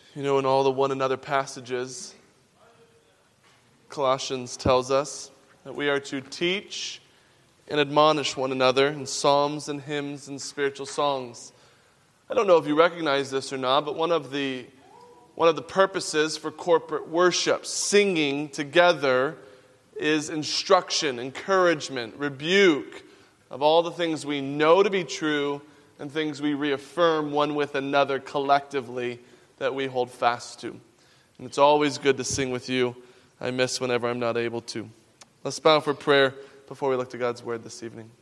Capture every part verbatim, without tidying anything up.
You know, in all the one another passages, Colossians tells us that we are to teach and admonish one another in psalms and hymns and spiritual songs. I don't know if you recognize this or not, but one of the one of the purposes for corporate worship, singing together, is instruction, encouragement, rebuke of all the things we know to be true and things we reaffirm one with another collectively that we hold fast to. And it's always good to sing with you. I miss whenever I'm not able to. Let's bow for prayer before we look to God's Word this evening.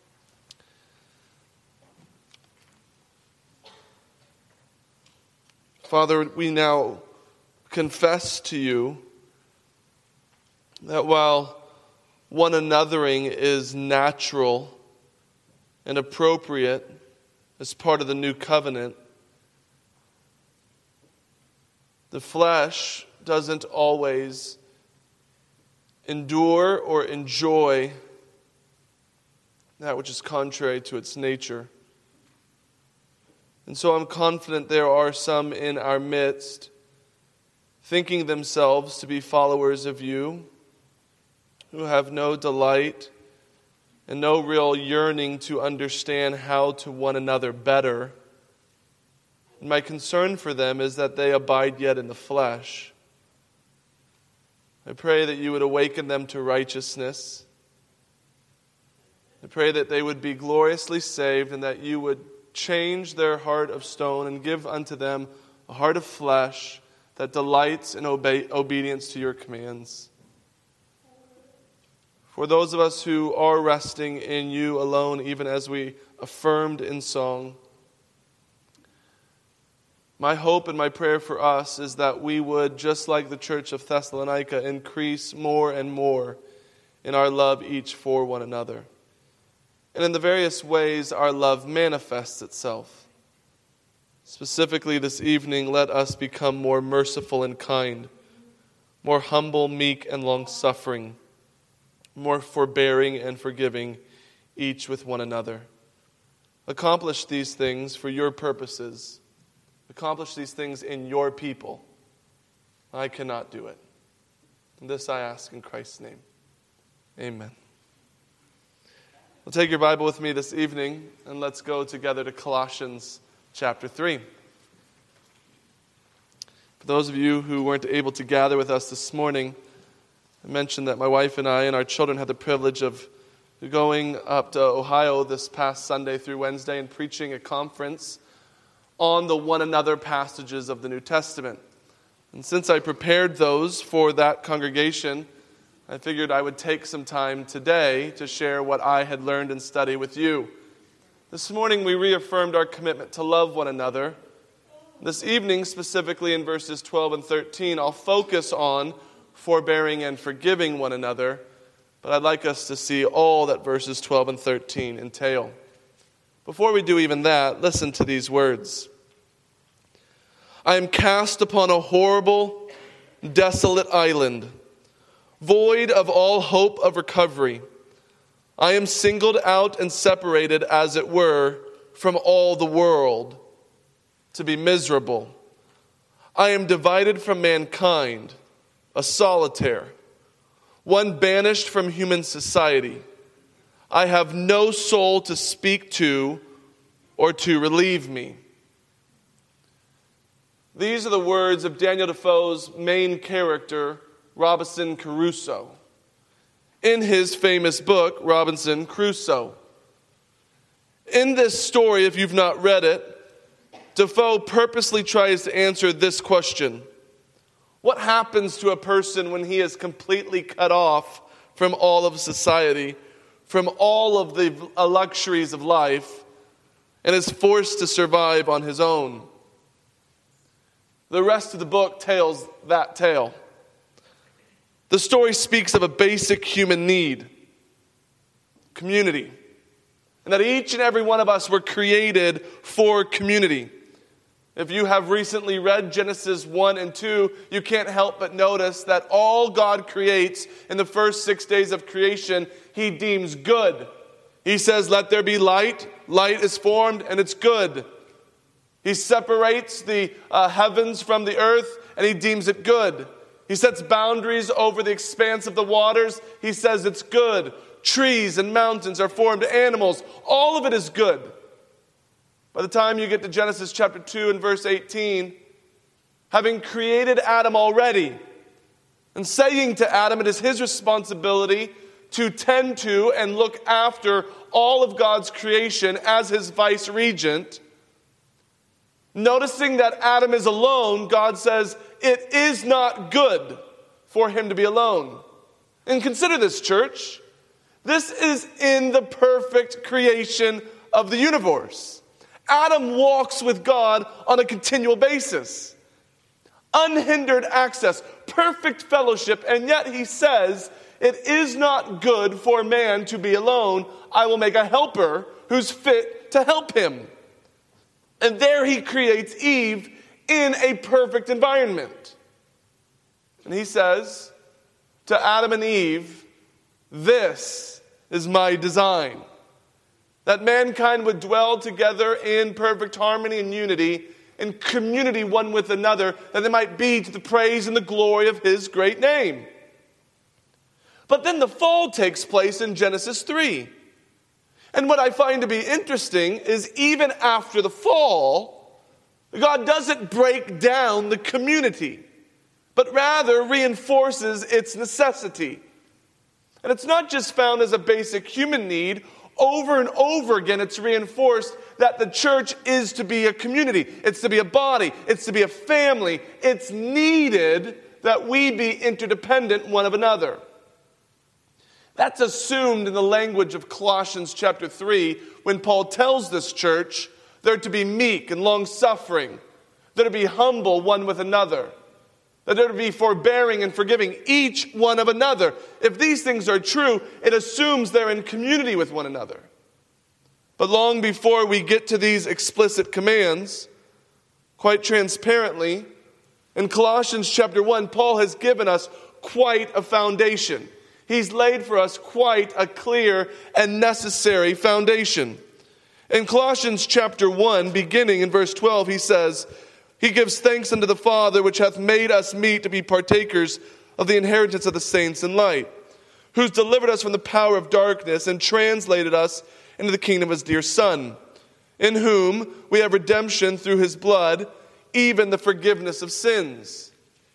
Father, we now confess to you that while one anothering is natural and appropriate as part of the new covenant, the flesh doesn't always endure or enjoy that which is contrary to its nature. And so I'm confident there are some in our midst thinking themselves to be followers of you who have no delight and no real yearning to understand how to one another better. And my concern for them is that they abide yet in the flesh. I pray that you would awaken them to righteousness. I pray that they would be gloriously saved and that you would change their heart of stone and give unto them a heart of flesh that delights in obey, obedience to your commands. For those of us who are resting in you alone, even as we affirmed in song, my hope and my prayer for us is that we would, just like the church of Thessalonica, increase more and more in our love each for one another. And in the various ways our love manifests itself. Specifically this evening, let us become more merciful and kind, more humble, meek, and long-suffering, more forbearing and forgiving each with one another. Accomplish these things for your purposes. Accomplish these things in your people. I cannot do it. And this I ask in Christ's name. Amen. Well, take your Bible with me this evening and let's go together to Colossians chapter three. For those of you who weren't able to gather with us this morning, I mentioned that my wife and I and our children had the privilege of going up to Ohio this past Sunday through Wednesday and preaching a conference on the one another passages of the New Testament. And since I prepared those for that congregation, I figured I would take some time today to share what I had learned and studied with you. This morning we reaffirmed our commitment to love one another. This evening, specifically in verses twelve and thirteen, I'll focus on forbearing and forgiving one another, but I'd like us to see all that verses twelve and thirteen entail. Before we do even that, listen to these words. I am cast upon a horrible, desolate island, void of all hope of recovery. I am singled out and separated, as it were, from all the world, to be miserable. I am divided from mankind, a solitaire, one banished from human society. I have no soul to speak to or to relieve me. These are the words of Daniel Defoe's main character, Robinson Crusoe, in his famous book, Robinson Crusoe. In this story, if you've not read it, Defoe purposely tries to answer this question. What happens to a person when he is completely cut off from all of society, from all of the luxuries of life, and is forced to survive on his own? The rest of the book tells that tale. The story speaks of a basic human need, community, and that each and every one of us were created for community. If you have recently read Genesis one and two, you can't help but notice that all God creates in the first six days of creation, He deems good. He says, let there be light. Light is formed and it's good. He separates the uh, heavens from the earth, and he deems it good. He sets boundaries over the expanse of the waters. He says it's good. Trees and mountains are formed, animals. All of it is good. By the time you get to Genesis chapter two and verse eighteen, having created Adam already, and saying to Adam it is his responsibility to tend to and look after all of God's creation as his vice regent, noticing that Adam is alone, God says, it is not good for him to be alone. And consider this, church. This is in the perfect creation of the universe. Adam walks with God on a continual basis. Unhindered access, perfect fellowship, and yet he says, it is not good for man to be alone. I will make a helper who's fit to help him. And there he creates Eve in a perfect environment. And he says to Adam and Eve, this is my design. That mankind would dwell together in perfect harmony and unity, in community one with another, that they might be to the praise and the glory of his great name. But then the fall takes place in Genesis three. And what I find to be interesting is even after the fall, God doesn't break down the community, but rather reinforces its necessity. And it's not just found as a basic human need. Over and over again, it's reinforced that the church is to be a community. It's to be a body. It's to be a family. It's needed that we be interdependent one of another. That's assumed in the language of Colossians chapter three, when Paul tells this church they're to be meek and long-suffering, they're to be humble one with another, that they're to be forbearing and forgiving each one of another. If these things are true, it assumes they're in community with one another. But long before we get to these explicit commands, quite transparently, in Colossians chapter one, Paul has given us quite a foundation. He's laid for us quite a clear and necessary foundation. In Colossians chapter one, beginning in verse twelve, he says, he gives thanks unto the Father, which hath made us meet to be partakers of the inheritance of the saints in light, who's delivered us from the power of darkness and translated us into the kingdom of his dear Son, in whom we have redemption through his blood, even the forgiveness of sins.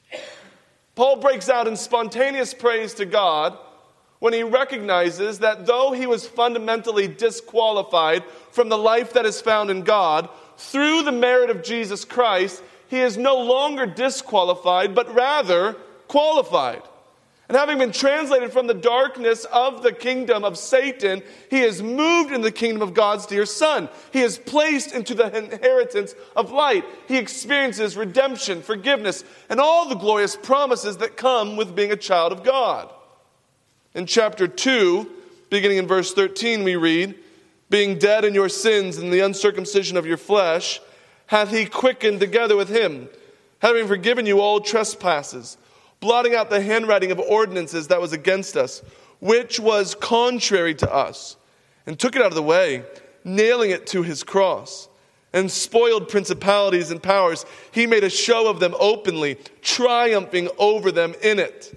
Paul breaks out in spontaneous praise to God when he recognizes that though he was fundamentally disqualified from the life that is found in God, through the merit of Jesus Christ, he is no longer disqualified, but rather qualified. And having been translated from the darkness of the kingdom of Satan, he is moved into the kingdom of God's dear Son. He is placed into the inheritance of light. He experiences redemption, forgiveness, and all the glorious promises that come with being a child of God. In chapter two, beginning in verse thirteen, we read, being dead in your sins and the uncircumcision of your flesh, hath he quickened together with him, having forgiven you all trespasses, blotting out the handwriting of ordinances that was against us, which was contrary to us, and took it out of the way, nailing it to his cross, and spoiled principalities and powers. He made a show of them openly, triumphing over them in it.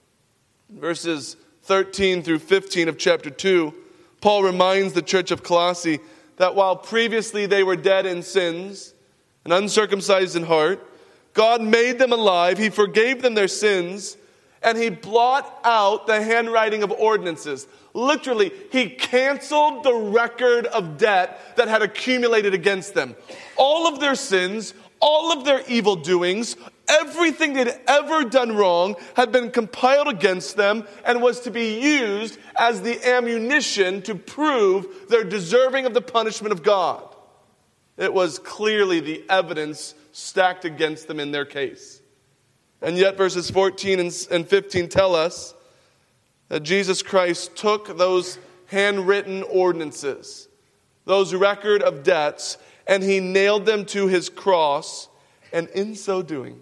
Verses thirteen through fifteen of chapter two, Paul reminds the church of Colossae that while previously they were dead in sins and uncircumcised in heart, God made them alive, he forgave them their sins, and he blot out the handwriting of ordinances. Literally, he canceled the record of debt that had accumulated against them. All of their sins, all of their evil doings, everything they'd ever done wrong had been compiled against them and was to be used as the ammunition to prove they're deserving of the punishment of God. It was clearly the evidence stacked against them in their case. And yet verses fourteen and fifteen tell us that Jesus Christ took those handwritten ordinances, those record of debts, and he nailed them to his cross, and in so doing,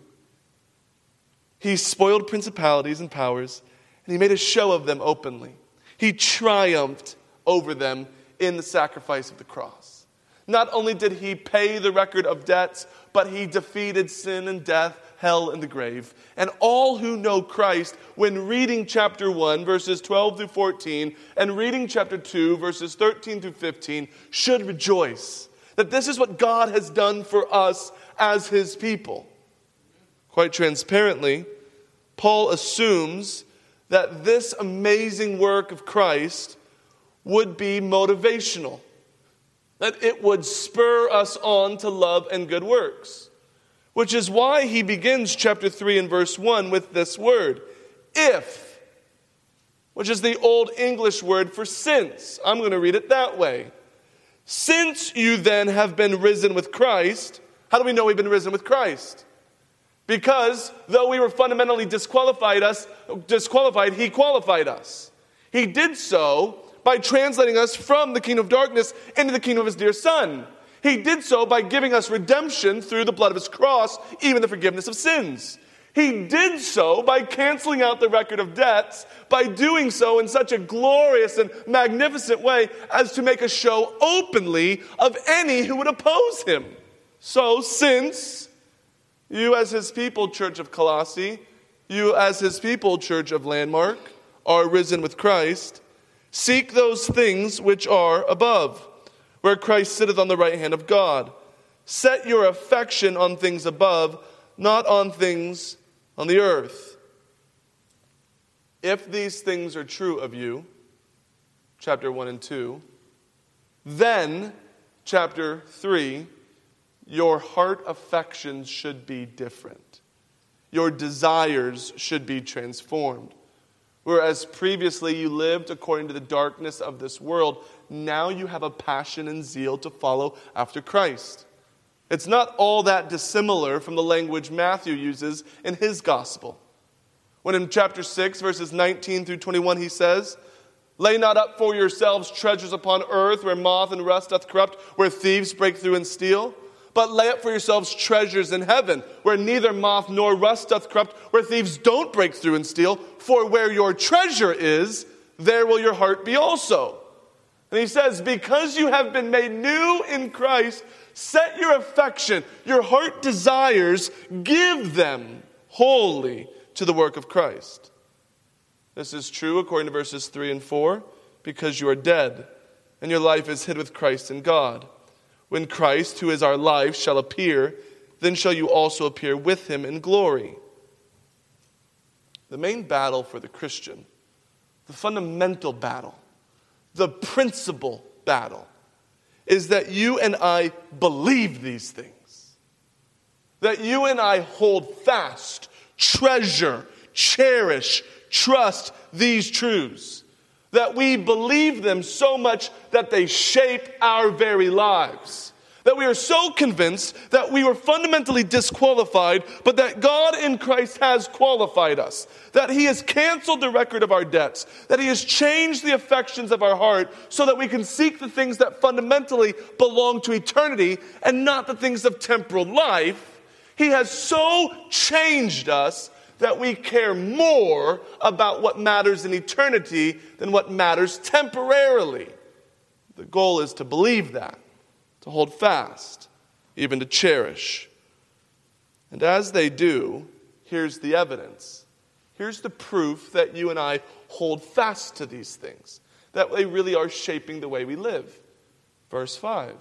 he spoiled principalities and powers, and he made a show of them openly. He triumphed over them in the sacrifice of the cross. Not only did he pay the record of debts, but he defeated sin and death, hell and the grave. And all who know Christ, when reading chapter one, verses twelve through fourteen, and reading chapter two, verses thirteen through fifteen, should rejoice that this is what God has done for us as his people. Quite transparently, Paul assumes that this amazing work of Christ would be motivational, that it would spur us on to love and good works. Which is why he begins chapter three and verse one with this word, if, which is the Old English word for since. I'm going to read it that way. Since you then have been risen with Christ, how do we know we've been risen with Christ? Because though we were fundamentally disqualified, us, disqualified, he qualified us. He did so by translating us from the kingdom of darkness into the kingdom of his dear Son. He did so by giving us redemption through the blood of his cross, even the forgiveness of sins. He did so by canceling out the record of debts, by doing so in such a glorious and magnificent way as to make a show openly of any who would oppose him. So since you as his people, Church of Colossae, you as his people, Church of Landmark, are risen with Christ, seek those things which are above, where Christ sitteth on the right hand of God. Set your affection on things above, not on things on the earth. If these things are true of you, chapter one and two, then, chapter three, your heart affections should be different. Your desires should be transformed. Whereas previously you lived according to the darkness of this world, now you have a passion and zeal to follow after Christ. It's not all that dissimilar from the language Matthew uses in his gospel. When in chapter six, verses nineteen through twenty-one, he says, lay not up for yourselves treasures upon earth, where moth and rust doth corrupt, where thieves break through and steal. But lay up for yourselves treasures in heaven, where neither moth nor rust doth corrupt, where thieves don't break through and steal. For where your treasure is, there will your heart be also. And he says, because you have been made new in Christ, set your affection, your heart desires, give them wholly to the work of Christ. This is true according to verses three and four, because you are dead, and your life is hid with Christ in God. When Christ, who is our life, shall appear, then shall you also appear with him in glory. The main battle for the Christian, the fundamental battle, the principal battle, is that you and I believe these things. That you and I hold fast, treasure, cherish, trust these truths. That we believe them so much that they shape our very lives. That we are so convinced that we were fundamentally disqualified, but that God in Christ has qualified us. That he has canceled the record of our debts. That he has changed the affections of our heart so that we can seek the things that fundamentally belong to eternity and not the things of temporal life. He has so changed us that we care more about what matters in eternity than what matters temporarily. The goal is to believe that, to hold fast, even to cherish. And as they do, here's the evidence. Here's the proof that you and I hold fast to these things, that they really are shaping the way we live. Verse five,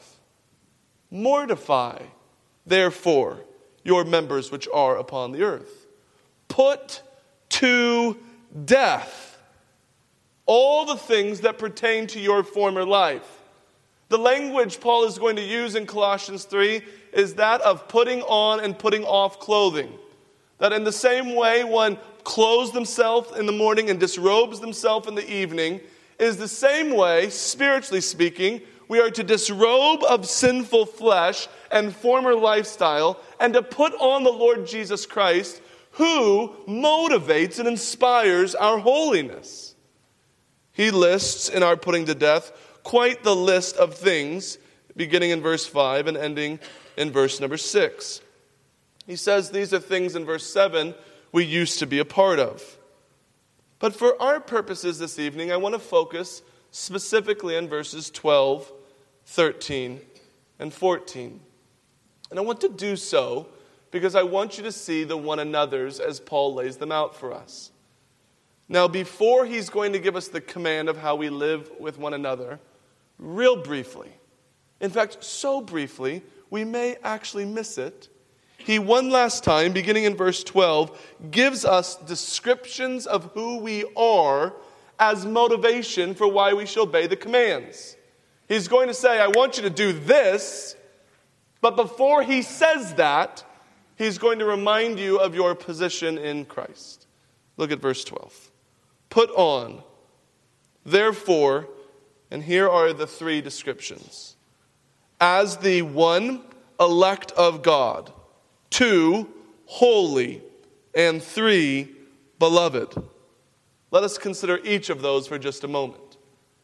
mortify, therefore, your members which are upon the earth. Put to death all the things that pertain to your former life. The language Paul is going to use in Colossians three is that of putting on and putting off clothing. That in the same way one clothes themselves in the morning and disrobes themselves in the evening, is the same way, spiritually speaking, we are to disrobe of sinful flesh and former lifestyle and to put on the Lord Jesus Christ, who motivates and inspires our holiness. He lists in our putting to death quite the list of things, beginning in verse five and ending in verse number six. He says these are things in verse seven we used to be a part of. But for our purposes this evening, I want to focus specifically on verses twelve, thirteen, and fourteen. And I want to do so because I want you to see the one another's as Paul lays them out for us. Now, before he's going to give us the command of how we live with one another, real briefly, in fact, so briefly, we may actually miss it, he one last time, beginning in verse twelve, gives us descriptions of who we are as motivation for why we should obey the commands. He's going to say, I want you to do this, but before he says that, he's going to remind you of your position in Christ. Look at verse twelve. Put on, therefore, and here are the three descriptions. As the one, elect of God. Two, holy. And three, beloved. Let us consider each of those for just a moment.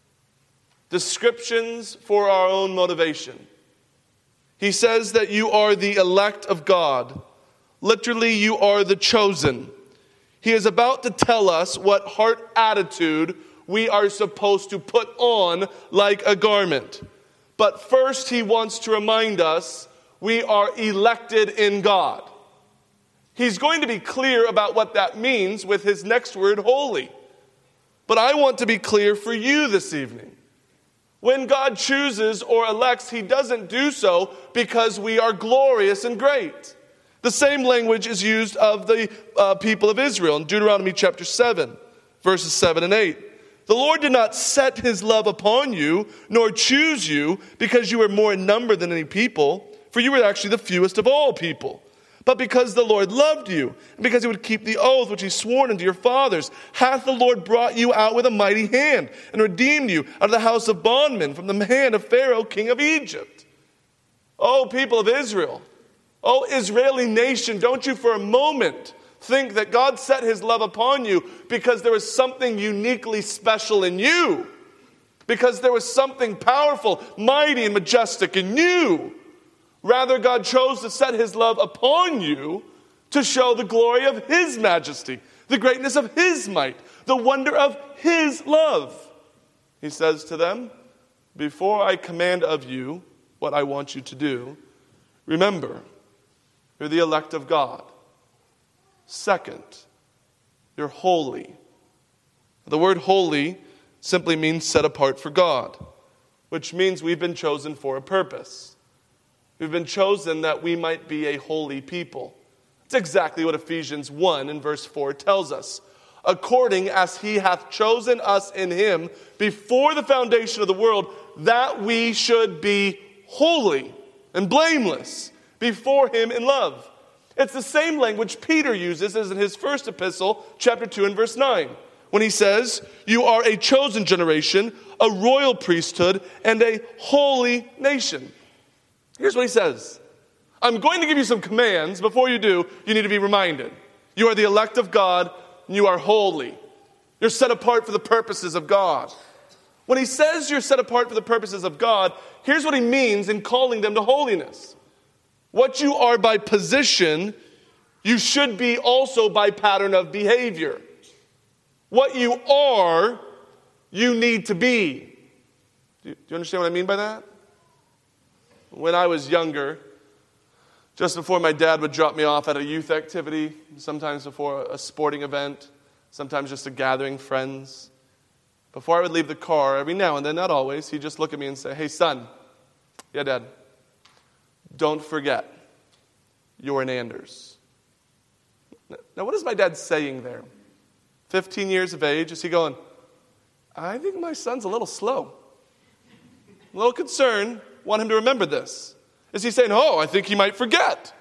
Descriptions for our own motivation. He says that you are the elect of God. Literally, you are the chosen. He is about to tell us what heart attitude we are supposed to put on like a garment. But first, he wants to remind us we are elected in God. He's going to be clear about what that means with his next word, holy. But I want to be clear for you this evening. When God chooses or elects, he doesn't do so because we are glorious and great. The same language is used of the uh, people of Israel in Deuteronomy chapter seven, verses seven and eight. The Lord did not set his love upon you, nor choose you, because you were more in number than any people, for you were actually the fewest of all people. But because the Lord loved you, and because he would keep the oath which he swore unto your fathers, hath the Lord brought you out with a mighty hand, and redeemed you out of the house of bondmen, from the hand of Pharaoh, king of Egypt. O people of Israel, O Israeli nation, don't you for a moment think that God set his love upon you because there was something uniquely special in you. Because there was something powerful, mighty, and majestic in you. Rather, God chose to set his love upon you to show the glory of his majesty, the greatness of his might, the wonder of his love. He says to them, before I command of you what I want you to do, remember, you're the elect of God. Second, you're holy. The word holy simply means set apart for God, which means we've been chosen for a purpose. We've been chosen that we might be a holy people. It's exactly what Ephesians one in verse four tells us. According as he hath chosen us in him before the foundation of the world, that we should be holy and blameless before him in love. It's the same language Peter uses as in his first epistle, chapter two and verse nine, when he says, you are a chosen generation, a royal priesthood, and a holy nation. Here's what he says. I'm going to give you some commands. Before you do, you need to be reminded. You are the elect of God, and you are holy. You're set apart for the purposes of God. When he says you're set apart for the purposes of God, here's what he means in calling them to holiness. What you are by position, you should be also by pattern of behavior. What you are, you need to be. Do you understand what I mean by that? When I was younger, just before my dad would drop me off at a youth activity, sometimes before a sporting event, sometimes just a gathering friends, before I would leave the car, every now and then, not always, he'd just look at me and say, hey, son, yeah, Dad, don't forget, you're an Anders. Now, what is my dad saying there? fifteen years of age, is he going, I think my son's a little slow, a little concerned, want him to remember this? Is he saying, oh, I think he might forget?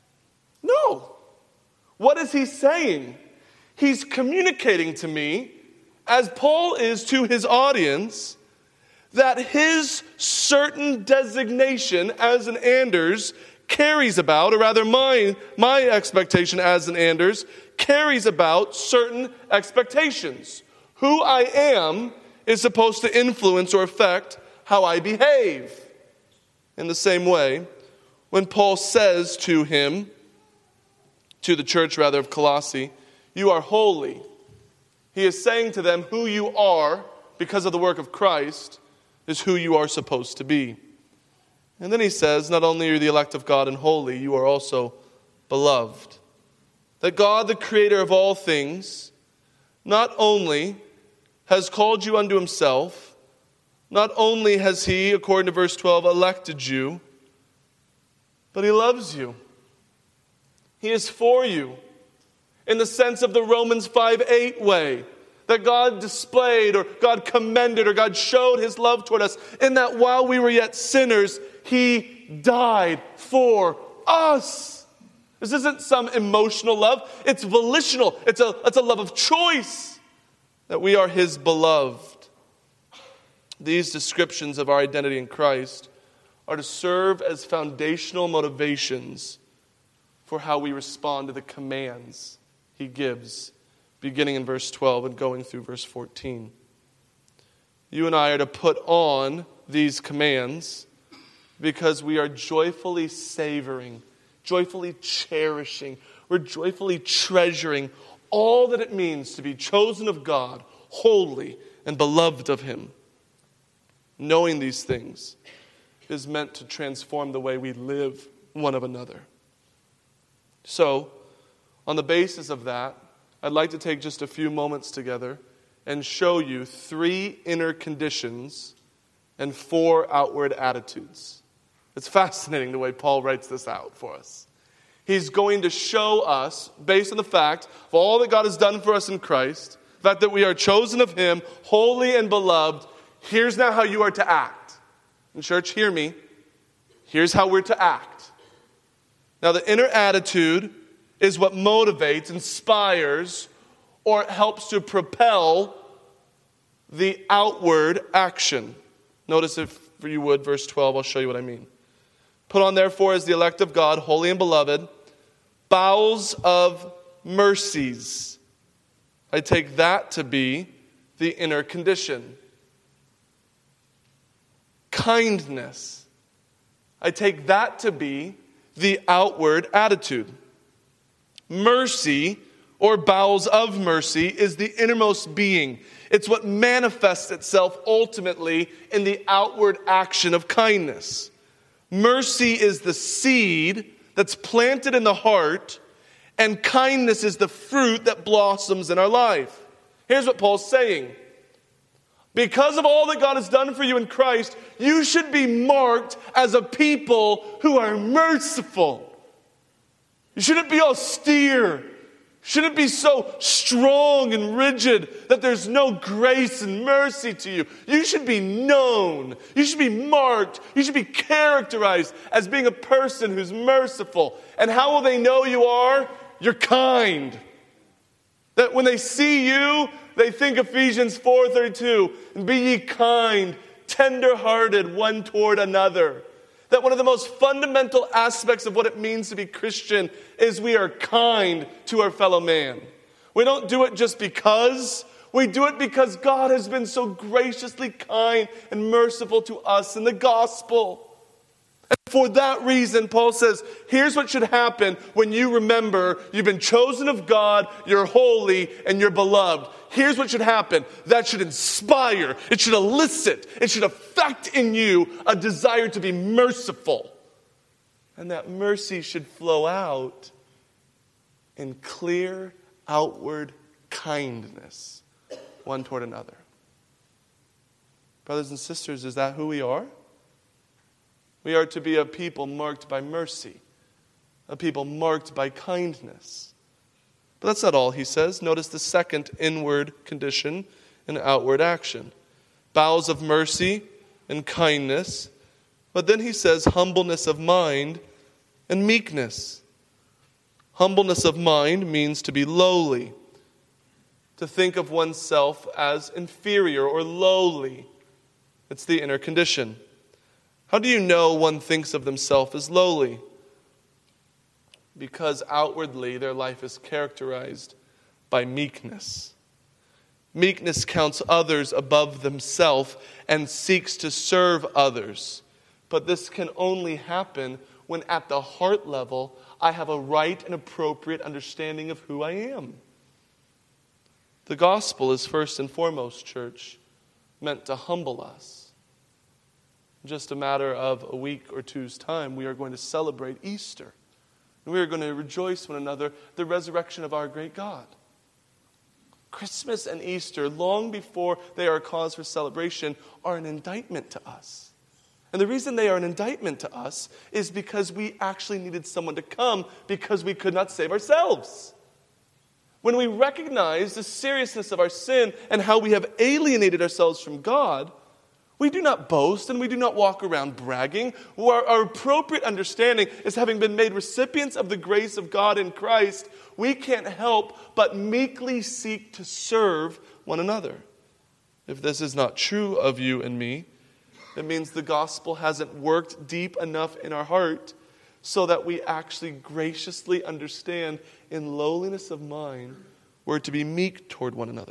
No. What is he saying? He's communicating to me, as Paul is to his audience, that his certain designation as an Anders carries about, or rather my, my expectation as an Anders, carries about certain expectations. Who I am is supposed to influence or affect how I behave. In the same way, when Paul says to him, to the church rather of Colossae, you are holy, he is saying to them who you are because of the work of Christ is who you are supposed to be. And then he says, not only are you the elect of God and holy, you are also beloved. That God, the creator of all things, not only has called you unto himself, not only has he, according to verse twelve, elected you, but he loves you. He is for you in the sense of the Romans five eight way, that God displayed or God commended or God showed his love toward us in that while we were yet sinners, he died for us. This isn't some emotional love. It's volitional. It's a, it's a love of choice that we are his beloved. These descriptions of our identity in Christ are to serve as foundational motivations for how we respond to the commands he gives, beginning in verse twelve and going through verse fourteen. You and I are to put on these commands because we are joyfully savoring, joyfully cherishing, we're joyfully treasuring all that it means to be chosen of God, holy and beloved of him. Knowing these things is meant to transform the way we live one of another. So, on the basis of that, I'd like to take just a few moments together and show you three inner conditions and four outward attitudes. It's fascinating the way Paul writes this out for us. He's going to show us, based on the fact of all that God has done for us in Christ, the fact that we are chosen of him, holy and beloved, here's now how you are to act. And church, hear me. Here's how we're to act. Now, the inner attitude is what motivates, inspires, or helps to propel the outward action. Notice, if you would, verse twelve, I'll show you what I mean. Put on, therefore, as the elect of God, holy and beloved, bowels of mercies. I take that to be the inner condition. Kindness. I take that to be the outward attitude. Mercy, or bowels of mercy, is the innermost being. It's what manifests itself ultimately in the outward action of kindness. Mercy is the seed that's planted in the heart, and kindness is the fruit that blossoms in our life. Here's what Paul's saying. Because of all that God has done for you in Christ, you should be marked as a people who are merciful. You shouldn't be austere. Shouldn't be so strong and rigid that there's no grace and mercy to you. You should be known. You should be marked. You should be characterized as being a person who's merciful. And how will they know you are? You're kind. That when they see you, they think Ephesians four thirty-two, and be ye kind, tender-hearted one toward another. That one of the most fundamental aspects of what it means to be Christian is we are kind to our fellow man. We don't do it just because. We do it because God has been so graciously kind and merciful to us in the gospel. And for that reason, Paul says, here's what should happen when you remember you've been chosen of God, you're holy, and you're beloved. Here's what should happen. That should inspire, it should elicit, it should affect in you a desire to be merciful. And that mercy should flow out in clear outward kindness, one toward another. Brothers and sisters, is that who we are? We are to be a people marked by mercy, a people marked by kindness. But that's not all, he says. Notice the second inward condition and outward action. Bowels of mercy and kindness. But then he says humbleness of mind and meekness. Humbleness of mind means to be lowly, to think of oneself as inferior or lowly. It's the inner condition. How do you know one thinks of themselves as lowly? Because outwardly their life is characterized by meekness. Meekness counts others above themselves and seeks to serve others. But this can only happen when at the heart level I have a right and appropriate understanding of who I am. The gospel is first and foremost, church, meant to humble us. just a matter of a week or two's time, we are going to celebrate Easter. And we are going to rejoice one another, the resurrection of our great God. Christmas and Easter, long before they are a cause for celebration, are an indictment to us. And the reason they are an indictment to us is because we actually needed someone to come because we could not save ourselves. When we recognize the seriousness of our sin and how we have alienated ourselves from God, we do not boast and we do not walk around bragging. Our, our appropriate understanding is, having been made recipients of the grace of God in Christ, we can't help but meekly seek to serve one another. If this is not true of you and me, it means the gospel hasn't worked deep enough in our heart so that we actually graciously understand, in lowliness of mind, we're to be meek toward one another.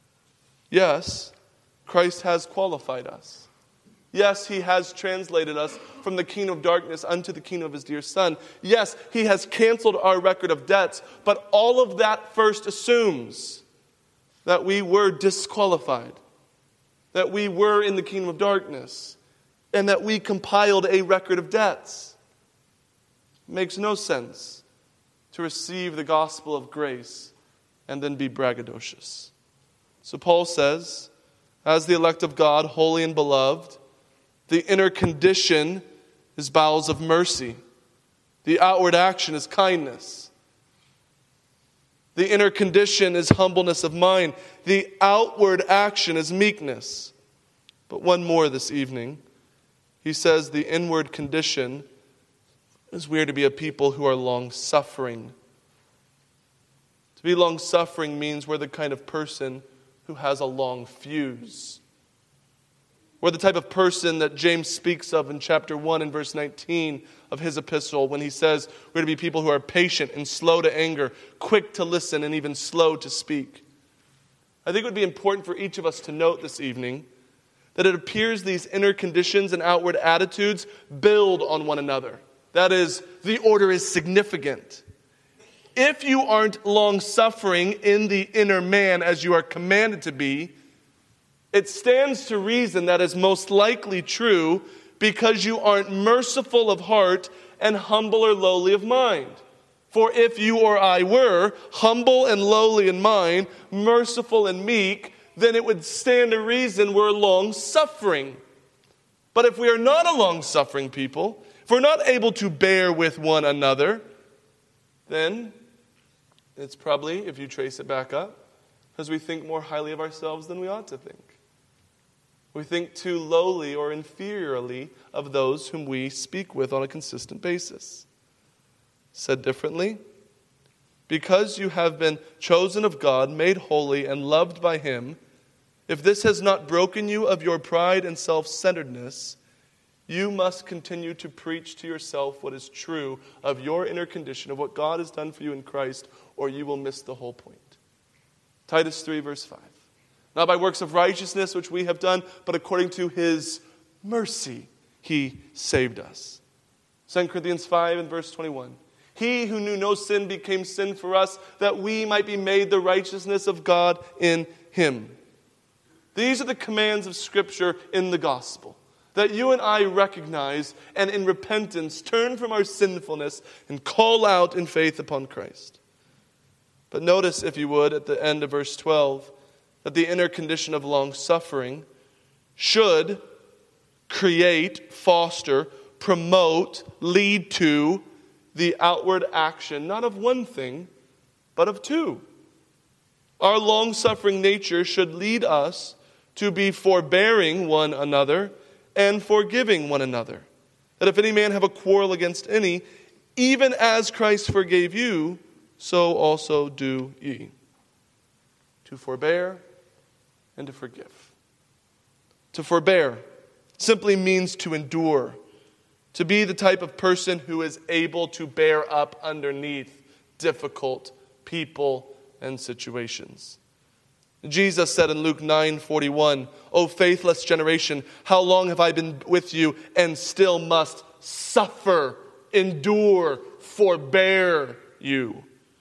Yes, Christ has qualified us. Yes, he has translated us from the kingdom of darkness unto the kingdom of his dear Son. Yes, he has canceled our record of debts, but all of that first assumes that we were disqualified, that we were in the kingdom of darkness, and that we compiled a record of debts. It makes no sense to receive the gospel of grace and then be braggadocious. So Paul says, as the elect of God, holy and beloved, the inner condition is bowels of mercy. The outward action is kindness. The inner condition is humbleness of mind. The outward action is meekness. But one more this evening. He says the inward condition is we are to be a people who are long-suffering. To be long-suffering means we're the kind of person who has a long fuse. We're the type of person that James speaks of in chapter one and verse nineteen of his epistle when he says we're to be people who are patient and slow to anger, quick to listen, and even slow to speak. I think it would be important for each of us to note this evening that it appears these inner conditions and outward attitudes build on one another. That is, the order is significant. If you aren't long-suffering in the inner man as you are commanded to be, it stands to reason that is most likely true because you aren't merciful of heart and humble or lowly of mind. For if you or I were humble and lowly in mind, merciful and meek, then it would stand to reason we're long-suffering. But if we are not a long-suffering people, if we're not able to bear with one another, then it's probably, if you trace it back up, because we think more highly of ourselves than we ought to think. We think too lowly or inferiorly of those whom we speak with on a consistent basis. Said differently, because you have been chosen of God, made holy, and loved by him, if this has not broken you of your pride and self-centeredness, you must continue to preach to yourself what is true of your inner condition, of what God has done for you in Christ, or you will miss the whole point. Titus three, verse five. Not by works of righteousness which we have done, but according to his mercy he saved us. Second Corinthians five and verse twenty-one. He who knew no sin became sin for us, that we might be made the righteousness of God in him. These are the commands of Scripture in the gospel, that you and I recognize and in repentance turn from our sinfulness and call out in faith upon Christ. But notice, if you would, at the end of verse twelve, that the inner condition of long-suffering should create, foster, promote, lead to the outward action, not of one thing, but of two. Our long-suffering nature should lead us to be forbearing one another and forgiving one another. That if any man have a quarrel against any, even as Christ forgave you, so also do ye. To forbear and to forgive. To forbear simply means to endure. To be the type of person who is able to bear up underneath difficult people and situations. Jesus said in Luke nine forty-one, O faithless generation, how long have I been with you and still must suffer, endure, forbear you?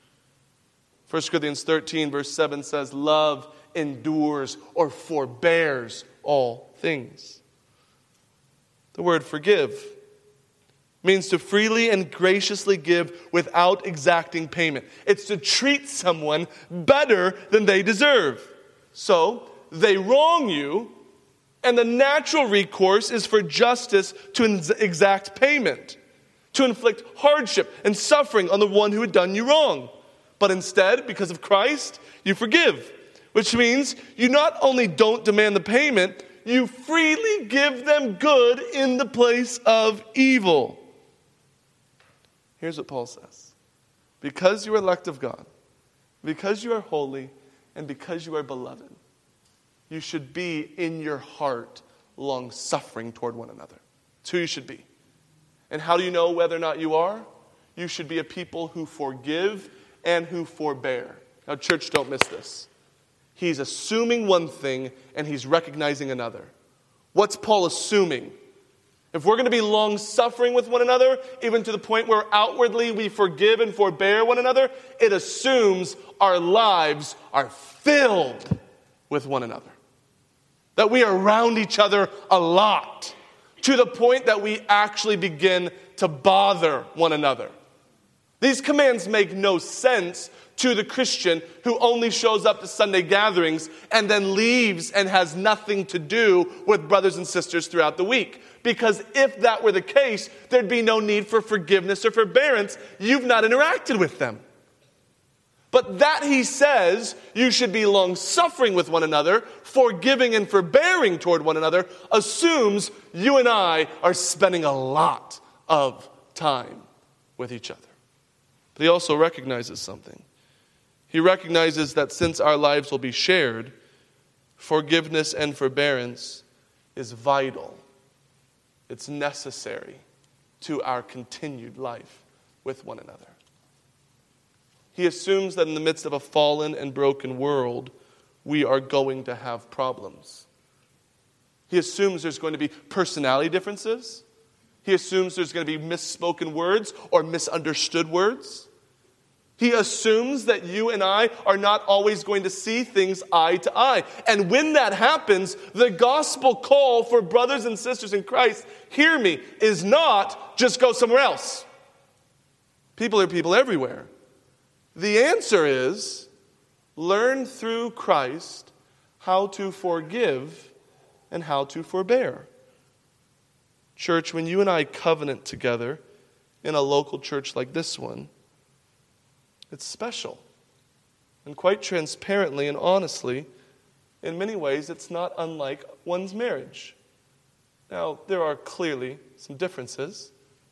First Corinthians thirteen verse seven says, love endures or forbears all things. The word forgive means to freely and graciously give without exacting payment. It's to treat someone better than they deserve. So, they wrong you, and the natural recourse is for justice to exact payment, to inflict hardship and suffering on the one who had done you wrong. But instead, because of Christ, you forgive, which means you not only don't demand the payment, you freely give them good in the place of evil. Here's what Paul says. Because you are elect of God, because you are holy, and because you are beloved, you should be in your heart long-suffering toward one another. It's who you should be. And how do you know whether or not you are? You should be a people who forgive and who forbear. Now, church, don't miss this. He's assuming one thing and he's recognizing another. What's Paul assuming? If we're going to be long-suffering with one another, even to the point where outwardly we forgive and forbear one another, it assumes our lives are filled with one another. That we are around each other a lot, to the point that we actually begin to bother one another. These commands make no sense to the Christian who only shows up to Sunday gatherings and then leaves and has nothing to do with brothers and sisters throughout the week. Because if that were the case, there'd be no need for forgiveness or forbearance. You've not interacted with them. But that he says you should be long-suffering with one another, forgiving and forbearing toward one another, assumes you and I are spending a lot of time with each other. But he also recognizes something. He recognizes that since our lives will be shared, forgiveness and forbearance is vital. It's necessary to our continued life with one another. He assumes that in the midst of a fallen and broken world, we are going to have problems. He assumes there's going to be personality differences. He assumes there's going to be misspoken words or misunderstood words. He assumes that you and I are not always going to see things eye to eye. And when that happens, the gospel call for brothers and sisters in Christ, hear me, is not just go somewhere else. People are people everywhere. The answer is learn through Christ how to forgive and how to forbear. Church, when you and I covenant together in a local church like this one, it's special. And quite transparently and honestly, in many ways, it's not unlike one's marriage. Now, there are clearly some differences,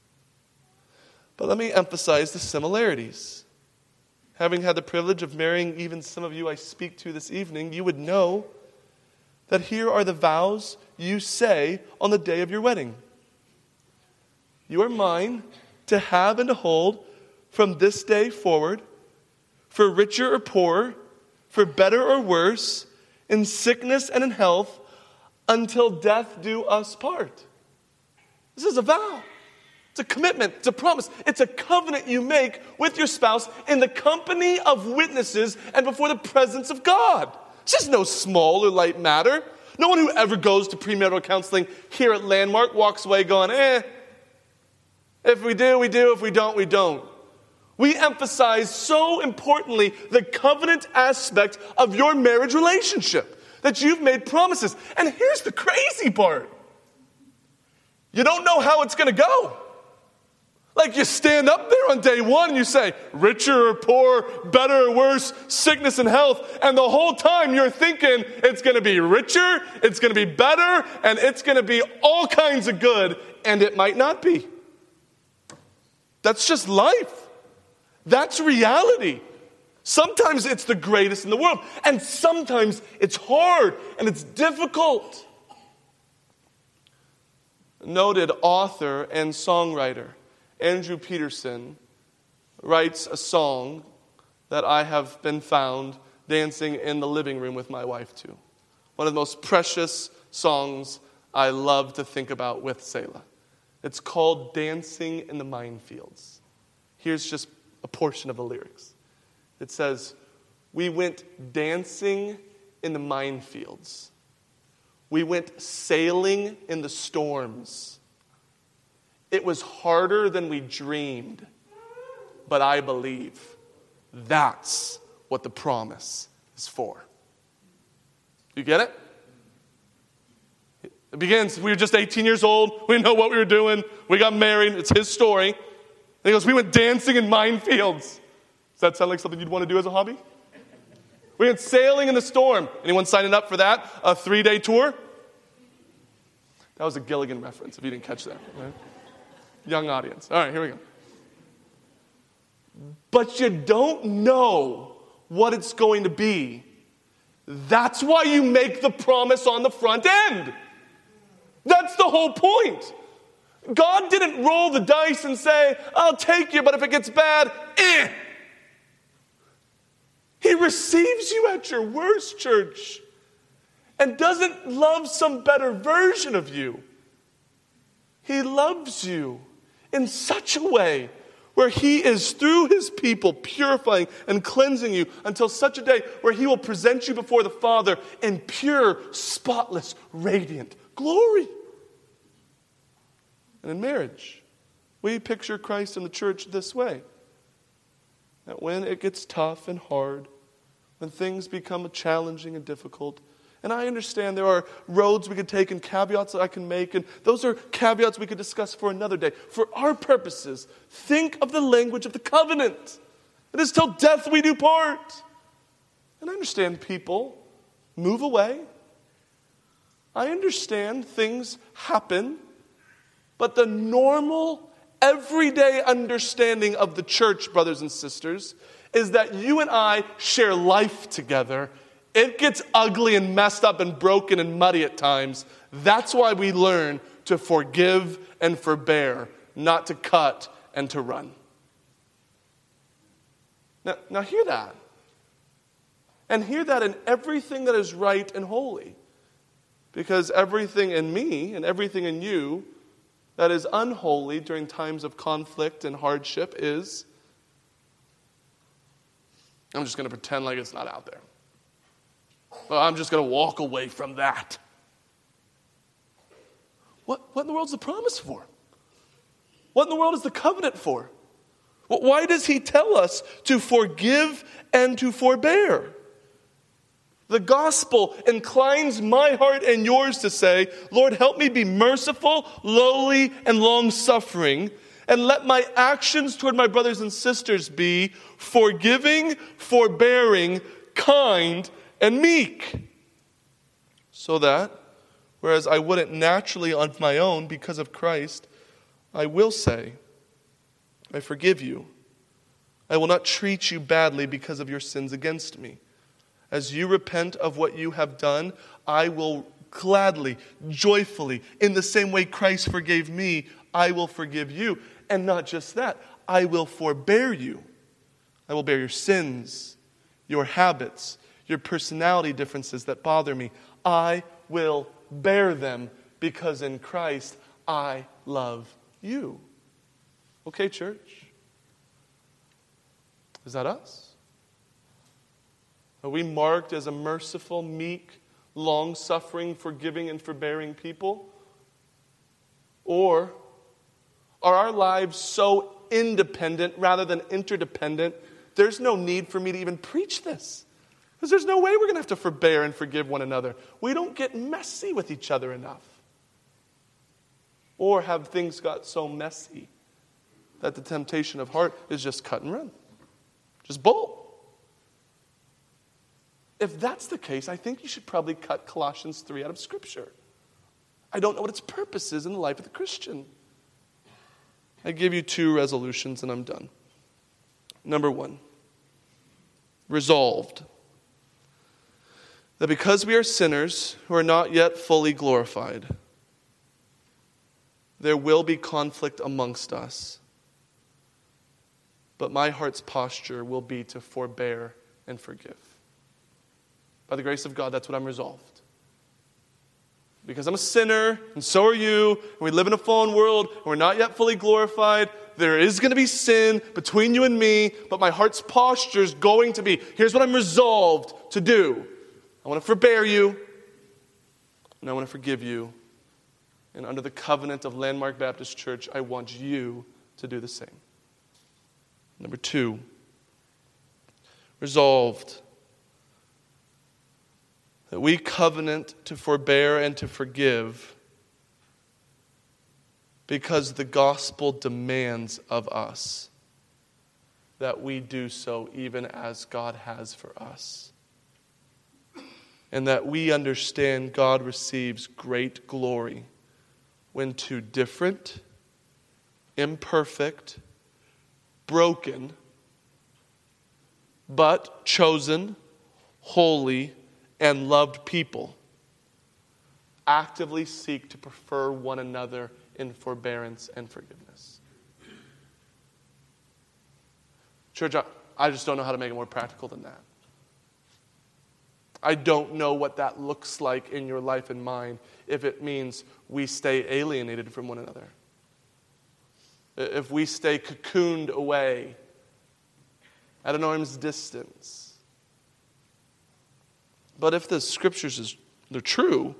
but let me emphasize the similarities. Having had the privilege of marrying even some of you I speak to this evening, you would know that here are the vows you say on the day of your wedding. You are mine to have and to hold from this day forward, for richer or poorer, for better or worse, in sickness and in health, until death do us part. This is a vow. It's a commitment. It's a promise. It's a covenant you make with your spouse in the company of witnesses and before the presence of God. It's just no small or light matter. No one who ever goes to premarital counseling here at Landmark walks away going, eh, if we do, we do. If we don't, we don't. We emphasize so importantly the covenant aspect of your marriage relationship, that you've made promises. And here's the crazy part. You don't know how it's going to go. Like you stand up there on day one and you say, richer or poor, better or worse, sickness and health. And the whole time you're thinking it's going to be richer, it's going to be better, and it's going to be all kinds of good. And it might not be. That's just life. That's reality. Sometimes it's the greatest in the world. And sometimes it's hard and it's difficult. Noted author and songwriter Andrew Peterson writes a song that I have been found dancing in the living room with my wife to. One of the most precious songs I love to think about with Selah. It's called Dancing in the Minefields. Here's just a portion of the lyrics. It says, we went dancing in the minefields. We went sailing in the storms. It was harder than we dreamed, but I believe that's what the promise is for. You get it? It begins, we were just eighteen years old. We didn't know what we were doing. We got married. It's his story. And he goes, we went dancing in minefields. Does that sound like something you'd want to do as a hobby? We went sailing in the storm. Anyone signing up for that? A three-day tour? That was a Gilligan reference, if you didn't catch that. Right? Young audience. All right, here we go. But you don't know what it's going to be. That's why you make the promise on the front end. That's the whole point. God didn't roll the dice and say, I'll take you, but if it gets bad, eh. He receives you at your worst, church, and doesn't love some better version of you. He loves you in such a way where he is, through his people, purifying and cleansing you until such a day where he will present you before the Father in pure, spotless, radiant glory. And in marriage, we picture Christ in the church this way. That when it gets tough and hard, when things become challenging and difficult, and I understand there are roads we could take and caveats that I can make, and those are caveats we could discuss for another day. For our purposes, think of the language of the covenant. It is till death we do part. And I understand people move away. I understand things happen. But the normal, everyday understanding of the church, brothers and sisters, is that you and I share life together. It gets ugly and messed up and broken and muddy at times. That's why we learn to forgive and forbear, not to cut and to run. Now, now hear that. And hear that in everything that is right and holy. Because everything in me and everything in you that is unholy during times of conflict and hardship is, I'm just going to pretend like it's not out there. Well, I'm just going to walk away from that. What, what in the world is the promise for? What in the world is the covenant for? Well, why does he tell us to forgive and to forbear? The gospel inclines my heart and yours to say, Lord, help me be merciful, lowly, and long-suffering, and let my actions toward my brothers and sisters be forgiving, forbearing, kind, and meek, so that, whereas I wouldn't naturally on my own because of Christ, I will say, I forgive you. I will not treat you badly because of your sins against me. As you repent of what you have done, I will gladly, joyfully, in the same way Christ forgave me, I will forgive you. And not just that, I will forbear you. I will bear your sins, your habits, your personality differences that bother me. I will bear them because in Christ I love you. Okay, church? Is that us? Are we marked as a merciful, meek, long-suffering, forgiving, and forbearing people? Or are our lives so independent rather than interdependent, there's no need for me to even preach this? Because there's no way we're going to have to forbear and forgive one another. We don't get messy with each other enough. Or have things got so messy that the temptation of heart is just cut and run. Just bolt. If that's the case, I think you should probably cut Colossians three out of Scripture. I don't know what its purpose is in the life of the Christian. I give you two resolutions and I'm done. Number one, resolved that because we are sinners who are not yet fully glorified, there will be conflict amongst us. But my heart's posture will be to forbear and forgive. By the grace of God, that's what I'm resolved. Because I'm a sinner, and so are you, and we live in a fallen world, and we're not yet fully glorified. There is going to be sin between you and me, but my heart's posture is going to be, here's what I'm resolved to do. I want to forbear you, and I want to forgive you, And under the covenant of Landmark Baptist Church, I want you to do the same. Number two, resolved that we covenant to forbear and to forgive because the gospel demands of us that we do so even as God has for us. And that we understand God receives great glory when two different, imperfect, broken, but chosen, holy, and loved people actively seek to prefer one another in forbearance and forgiveness. Church, I, I just don't know how to make it more practical than that. I don't know what that looks like in your life and mine if it means we stay alienated from one another. If we stay cocooned away at an arm's distance. But if the scriptures is they're true,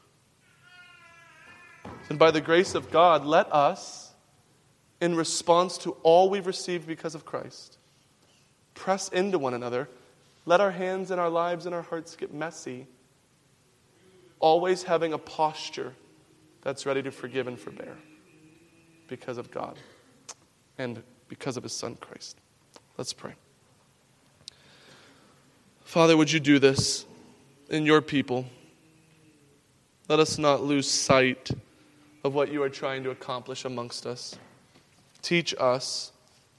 then by the grace of God, let us, in response to all we've received because of Christ, press into one another. Let our hands and our lives and our hearts get messy, always having a posture that's ready to forgive and forbear because of God and because of His Son, Christ. Let's pray. Father, would you do this in your people? Let us not lose sight of what you are trying to accomplish amongst us. Teach us,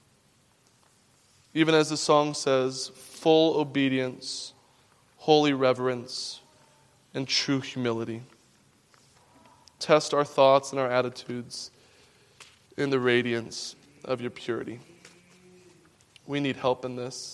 even as the song says, full obedience, holy reverence, and true humility. Test our thoughts and our attitudes in the radiance of your purity. We need help in this.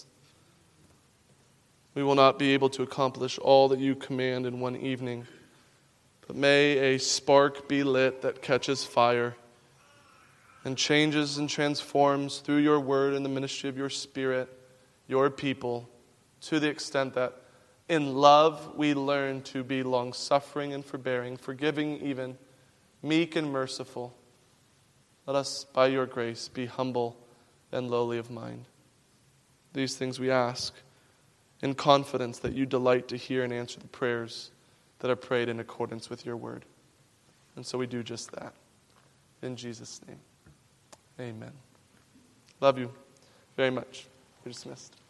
We will not be able to accomplish all that you command in one evening, but may a spark be lit that catches fire and changes and transforms through your word and the ministry of your Spirit, your people, to the extent that in love we learn to be long-suffering and forbearing, forgiving even, meek and merciful. Let us, by your grace, be humble and lowly of mind. These things we ask in confidence that you delight to hear and answer the prayers that are prayed in accordance with your word. And so we do just that. In Jesus' name, amen. Love you very much. You're dismissed.